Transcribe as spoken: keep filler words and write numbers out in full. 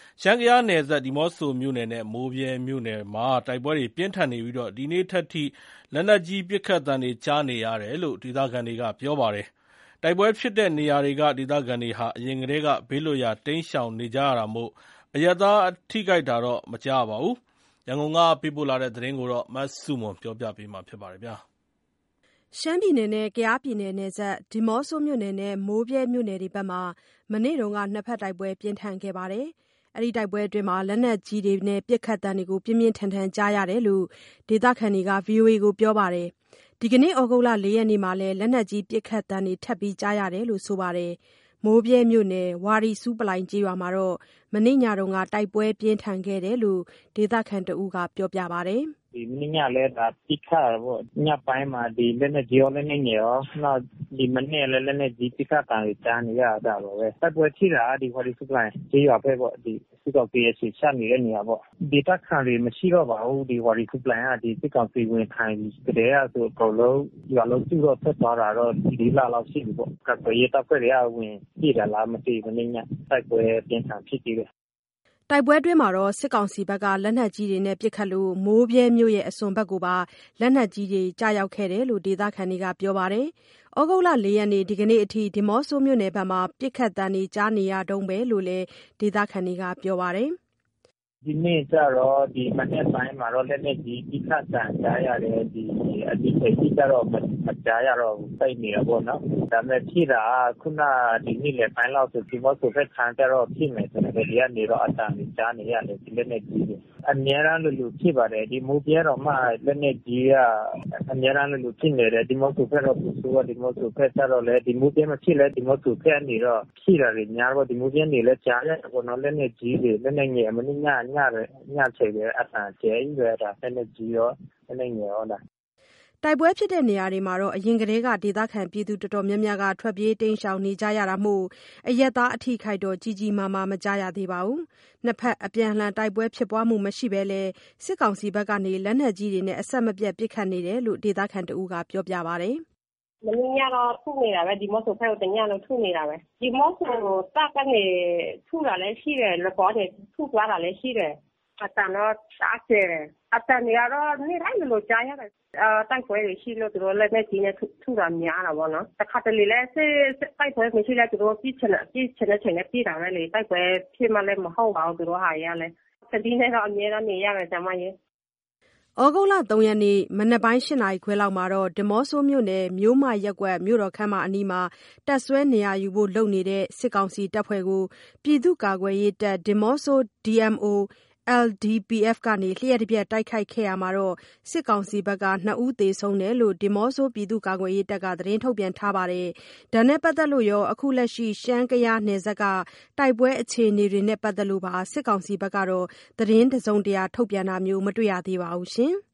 ရှမ်း-ကယားနယ်စပ် ဒီးမော့ဆိုမြို့နယ်နဲ့ မိုးဗြဲမြို့နယ်မှာ တိုက်ပွဲတွေပြင်းထန်နေပြီး ဒီနေ့ထက်ထိ လက်နက်ကြီးပစ်ခတ်သံတွေ ကြားနေရတယ်လို့ ဒေသခံတွေက ပြောပါတယ်။ တိုက်ပွဲဖြစ်တဲ့နေရာတွေက ဒေသခံတွေဟာ အရင်ကတည်းက ဘေးလွတ်ရာ တိမ်းရှောင်နေကြရတာမို့ အရပ်သားထိခိုက်တာတော့ မကြားရပါဘူး။ ရန်ကုန်ကပေးပို့တဲ့သတင်းကို မဆုမွန်က တင်ပြပေးထားပါတယ်။ ရှမ်းနဲ့ ကယားနယ်စပ် ဒီးမော့ဆိုမြို့နယ်နဲ့ မိုးဗြဲမြို့နယ်တွေဘက်မှာ မနေ့က နှစ်ဘက်တိုက်ပွဲပြင်းထန်ခဲ့ပါတယ်။ လက်နက်ကြီးနဲ့ ပစ်ခတ်သံတွေ ပြင်းပြင်းထန်ထန်ကြားရတယ်လို့ ဒေသခံတွေက ဗွီအိုအေကို ပြောပါတယ်။ ဒီကနေ့ သြဂုတ်လ ၄ ရက်နေ့မှာလည်း လက်နက်ကြီးပစ်ခတ်သံတွေ ထပ်ကြားရတယ်လို့ ဆိုပါတယ်။ မိုးဗြဲမြို့နယ် ဝါရီဆူးပလိုင်ကျေးရွာမှာတော့ မနေ့ညက တိုက်ပွဲပြင်းထန်ခဲ့တယ်လို့ ဒေသခံတဦးက ပြောပါတယ်။ “မနေ့ညလည်း ပစ်ခတ်တာပေါ့။ ညပိုင်းမှာ လက်နက်ကြီးရော လက်နက်ငယ်ရော နောက် ဒီမနက်လည်း လက်နက်ကြီးပစ်ခတ်သံတွေ ကြားနေရတာပဲ။ တိုက်ပွဲဖြစ်တာက ဝါရီဆူးပလိုင်ကျေးရွာဘက်ပေါ့။ ဒီစစ်ကောင်စီအခြေချနေတဲ့နေရာပေါ့။ ဒေသခံတွေမရှိတော့ပါဘူး။ ဒီဝါရီဆူးပလိုင်က ဒီစစ်ကောင်စီဝင်ထိုင်ကတည်းကဆို အကုန်လုံး ရွာလုံးကျွတ်တော့ ထွက်သွားတာတော့ လေးလလောက်ရှိပြီပေါ့။ ကာကွယ်ရေးတပ်ဖွဲ့တွေက ဝင်ပစ်တာလားမသိဘူး။ မနေ့ည တိုက်ပွဲအပြင်းအထန်ဖြစ်သေးတယ်။” တိုက်ပွဲအတွင်း စစ်ကောင်စီက လက်နက်ကြီးနဲ့ပစ်ခတ်လို့ မိုးဗြဲမြို့အစွန်ဘက်ကိုပါ လက်နက်ကြီးကျရောက်ခဲ့တယ်လို့ ဒေသခံတွေက ပြောပါတယ်။ သြဂုတ်လ ၄ ရက် ဒီကနေ့အထိ ဒီးမော့ဆိုမြို့နယ်ဘက်မှာ ပစ်ခတ်သံတွေ ကြားနေရတုန်းပဲလို့လည်း ဒေသခံတွေက ပြောပါတယ်။ “ဒီနေ့ကျတော့ ဒီမနက်ပိုင်းမှာတော့ လက်နက်ကြီးပစ်ခတ်သံကြားရတယ်။ ဒီအချိန်ထိကျတော့ မကြားရတော့ဘူး။ တိတ်နေတာပေါ့နော်။ ဒါပေမယ့် ဖြစ်တာက ခုနဒီနေ့လယ်ပိုင်းလောက်ဆို ဒီးမော့ဆိုဘက်ခြမ်းကျတော့ ဖြစ်မယ်ထင်တယ်။ ဒီကနေတော့ အသံတွေကြားနေရတယ်။ လက်နက်ကြီးတွေ။ အမြဲတမ်းလိုလိုဖြစ်ပါတယ်။ ဒီမိုးဗြဲတောင်မှ လက်နက်ကြီးက အမြဲတမ်းလိုလိုဖြစ်နေတယ်။ ဒီးမော့ဆိုဘက်တော့ ပိုဆိုးတယ်။ ဒီးမော့ဆိုဘက်ကျတော့လည်း ဒီမိုးဗြဲမဖြစ်လည်း ဒီးမော့ဆိုဘက်ကနေတော့ ထိတာတွေများတော့ ဒီမိုးဗြဲကနေလည်း ကြားရတယ်ပေါ့နော်။ လက်နက်ကြီးတွေ လက်နက်ငယ် မနေ့ည ညအချိန်လည်း အသံအကျယ်ကြီးပဲ။ လက်နက်ကြီးရော လက်နက်ငယ်ရော။” တိုက်ပွဲဖြစ်တဲ့နေရာတွေမှာ အရင်ကတည်းက ဒေသခံတော်တော်များများ ထွက်ပြေးတိမ်းရှောင်နေကြရတာမို့ အရပ်သားအထိအခိုက်တော့ ကြီးကြီးမားမား မကြားရသေးပါဘူး။ နှစ်ဘက် အပြန်အလှန်တိုက်ပွဲဖြစ်မှုမရှိဘဲ စစ်ကောင်စီက လက်နက်ကြီးတွေနဲ့ အဆက်မပြတ်ပစ်ခတ်နေတယ်လို့ ဒေသခံတဦးက ပြောပါတယ်။ “မနေ့ညတော့ ထုနေတာပဲ။ ဒီးမော့ဆိုဘက်ကို တညလုံးထုနေတာပဲ။ ဒီးမော့ဆိုတပ်ကနေထုတာလည်းရှိတယ်။ လွိုင်ကော်ကနေ ထုသွားတာလည်းရှိတယ်။ အသံတော့ တအားကျယ်တယ်။ အသံတွေကတော့ နေ့တိုင်းလိုလိုကြားရတယ်။ တိုက်ပွဲတွေရှိလို့ သူတို့လက်နက်ကြီးနဲ့ ထုတာများတာပေါ့နော်။ တခါတလေလည်း တိုက်ပွဲမရှိလည်း သူတို့ပစ်ချင်တဲ့အချိန်လည်း ပစ်တာပဲလေ။ တိုက်ပွဲဖြစ်မှလည်း မဟုတ်ပါဘူး။ သူတို့ဟာတွေကလည်း သတိနဲ့တော့ အမြဲတမ်းနေရတယ်။သြဂုတ်လ ၃ ရက် မနက်ပိုင်း ၈ နာရီခွဲလောက်မှာ ဒီးမော့ဆိုမြို့နယ် မြို့မရပ်ကွက် မြို့တော်ခန်းမအနီးမှာ တပ်စွဲနေရာယူဖို့လုပ်နေတဲ့ စစ်ကောင်စီတပ်ဖွဲ့ကို ပြည်သူ့ကာကွယ်ရေးတပ် ဒီးမော့ဆို ဒီ အမ် အို အယ် ဒီ ပီ အက်ဖ် က လျှပ်တပြက်တိုက်ခိုက်ခဲ့ရာမှာ စစ်ကောင်စီဘက်က နှစ်ဦးသေဆုံးတယ်လို့ ဒီးမော့ဆိုပြည်သူ့ကာကွယ်ရေးတပ်က သတင်းထုတ်ပြန်ထားပါတယ်။ ဒါနဲ့ပတ်သက်လို့ရော အခုလက်ရှိ ရှမ်း-ကယားနယ်စပ်က တိုက်ပွဲအခြေအနေတွေနဲ့ ပတ်သက်လို့ပါ စစ်ကောင်စီဘက်က သတင်းတစုံတရာထုတ်ပြန်တာမျိုး မတွေ့ရသေးပါဘူး။